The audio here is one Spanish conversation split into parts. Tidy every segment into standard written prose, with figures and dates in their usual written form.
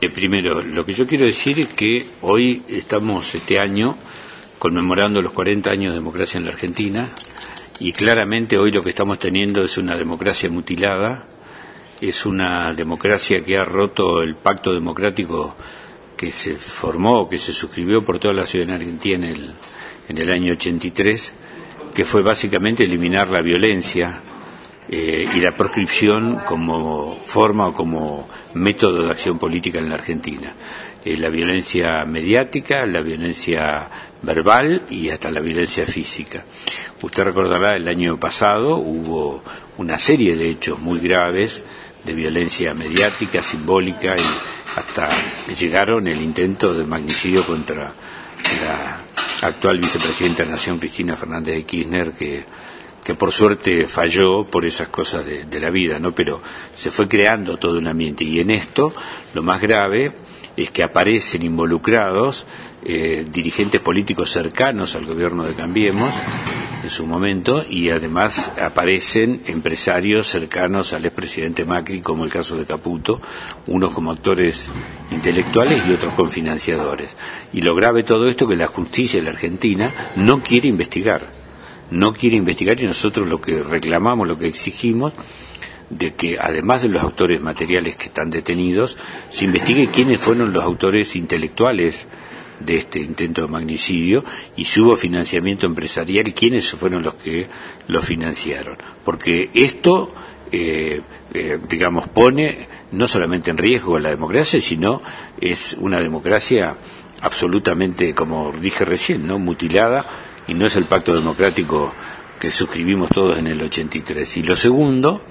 Primero, lo que yo quiero decir es que hoy estamos, este año, conmemorando los 40 años de democracia en la Argentina, y claramente hoy lo que estamos teniendo es una democracia mutilada, es una democracia que ha roto el pacto democrático que se formó, que se suscribió por toda la ciudadanía argentina en el año 83, que fue básicamente eliminar la violencia y la proscripción como forma o como método de acción política en la Argentina. La violencia mediática, la violencia verbal y hasta la violencia física. Usted recordará, el año pasado hubo una serie de hechos muy graves de violencia mediática, simbólica, y hasta llegaron el intento de magnicidio contra la actual vicepresidenta de la Nación, Cristina Fernández de Kirchner, que por suerte falló por esas cosas de la vida, ¿no? Pero se fue creando todo un ambiente, y en esto lo más grave es que aparecen involucrados dirigentes políticos cercanos al gobierno de Cambiemos en su momento, y además aparecen empresarios cercanos al expresidente Macri, como el caso de Caputo, unos como actores intelectuales y otros con financiadores. Y lo grave de todo esto es que la justicia de la Argentina no quiere investigar, y nosotros lo que reclamamos, lo que exigimos, de que además de los autores materiales que están detenidos, se investigue quiénes fueron los autores intelectuales de este intento de magnicidio, y si hubo financiamiento empresarial y quiénes fueron los que lo financiaron. Porque esto, digamos, pone no solamente en riesgo la democracia, sino es una democracia absolutamente, como dije recién, ¿no?, mutilada, y no es el pacto democrático que suscribimos todos en el 83. Y lo segundo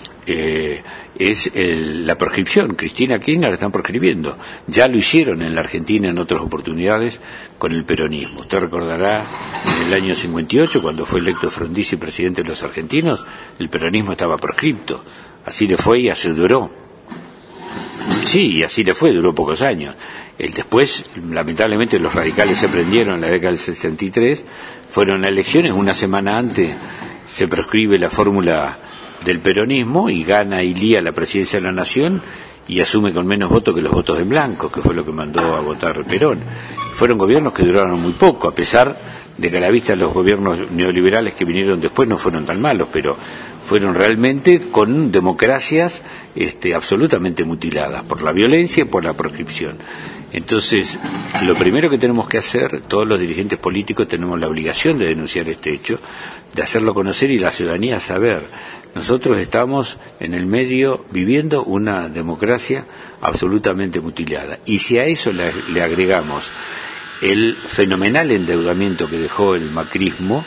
es la proscripción. Cristina Kirchner la están proscribiendo. Ya lo hicieron en la Argentina en otras oportunidades con el peronismo. Usted recordará, en el año 58, cuando fue electo Frondizi presidente de los argentinos, el peronismo estaba proscripto. Así le fue y así duró. Sí, y así le fue, duró pocos años. Después, lamentablemente, los radicales se prendieron en la década del 63, fueron a elecciones, una semana antes se proscribe la fórmula del peronismo y gana Ilía la presidencia de la Nación y asume con menos votos que los votos en blanco, que fue lo que mandó a votar Perón. Fueron gobiernos que duraron muy poco, a pesar de que a la vista los gobiernos neoliberales que vinieron después no fueron tan malos, pero fueron realmente con democracias absolutamente mutiladas por la violencia y por la proscripción. Entonces, lo primero que tenemos que hacer, todos los dirigentes políticos tenemos la obligación de denunciar este hecho, de hacerlo conocer y la ciudadanía saber. Nosotros estamos en el medio viviendo una democracia absolutamente mutilada. Y si a eso le agregamos el fenomenal endeudamiento que dejó el macrismo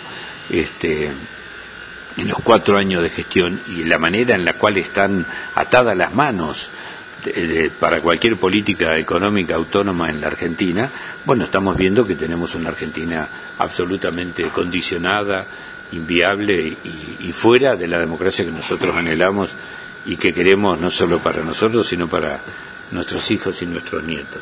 en los 4 años de gestión, y la manera en la cual están atadas las manos para cualquier política económica autónoma en la Argentina, bueno, estamos viendo que tenemos una Argentina absolutamente condicionada, inviable y fuera de la democracia que nosotros anhelamos y que queremos no solo para nosotros, sino para nuestros hijos y nuestros nietos.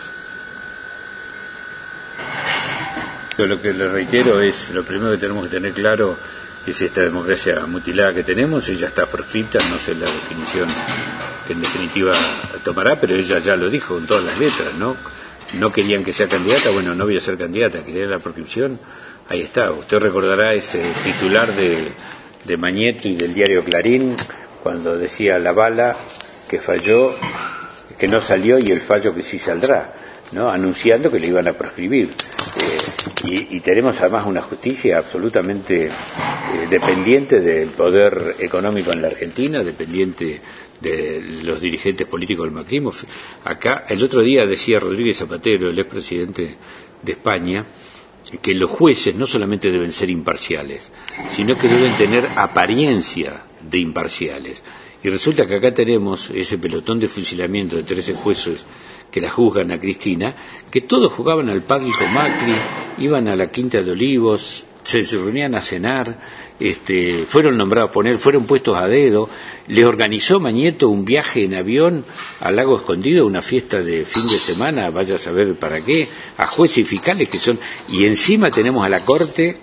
Yo lo que le reitero es, lo primero que tenemos que tener claro es esta democracia mutilada que tenemos. Ella está proscripta, no sé la definición que en definitiva tomará, pero ella ya lo dijo con todas las letras, ¿no? No querían que sea candidata, bueno, no voy a ser candidata, quería la proscripción, ahí está. Usted recordará ese titular de Mañeto y del diario Clarín, cuando decía la bala que falló, que no salió, y el fallo que sí saldrá, ¿no?, anunciando que le iban a proscribir. Y tenemos además una justicia absolutamente dependiente del poder económico en la Argentina, dependiente de los dirigentes políticos del macrismo. Acá, el otro día decía Rodríguez Zapatero, el expresidente de España, que los jueces no solamente deben ser imparciales, sino que deben tener apariencia de imparciales. Y resulta que acá tenemos ese pelotón de fusilamiento de 13 jueces que la juzgan a Cristina, que todos jugaban al pádel con Macri, iban a la Quinta de Olivos, se reunían a cenar, fueron nombrados fueron puestos a dedo, le organizó Mañeto un viaje en avión al Lago Escondido, una fiesta de fin de semana, vaya a saber para qué, a jueces y fiscales que son, y encima tenemos a la Corte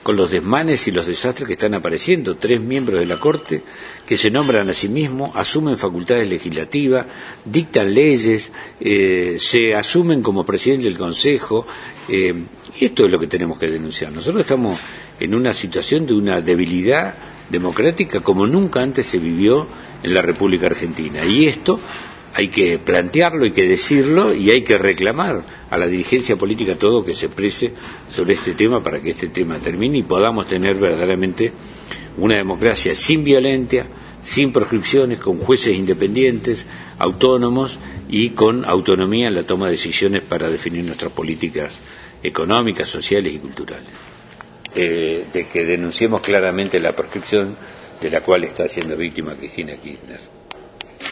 con los desmanes y los desastres que están apareciendo. 3 miembros de la Corte que se nombran a sí mismos, asumen facultades legislativas, dictan leyes, se asumen como presidente del Consejo, y esto es lo que tenemos que denunciar. Nosotros estamos en una situación de una debilidad democrática como nunca antes se vivió en la República Argentina, y esto hay que plantearlo, hay que decirlo y hay que reclamar a la dirigencia política todo que se exprese sobre este tema para que este tema termine y podamos tener verdaderamente una democracia sin violencia, sin proscripciones, con jueces independientes, autónomos y con autonomía en la toma de decisiones para definir nuestras políticas económicas, sociales y culturales. De que denunciemos claramente la proscripción de la cual está siendo víctima Cristina Kirchner.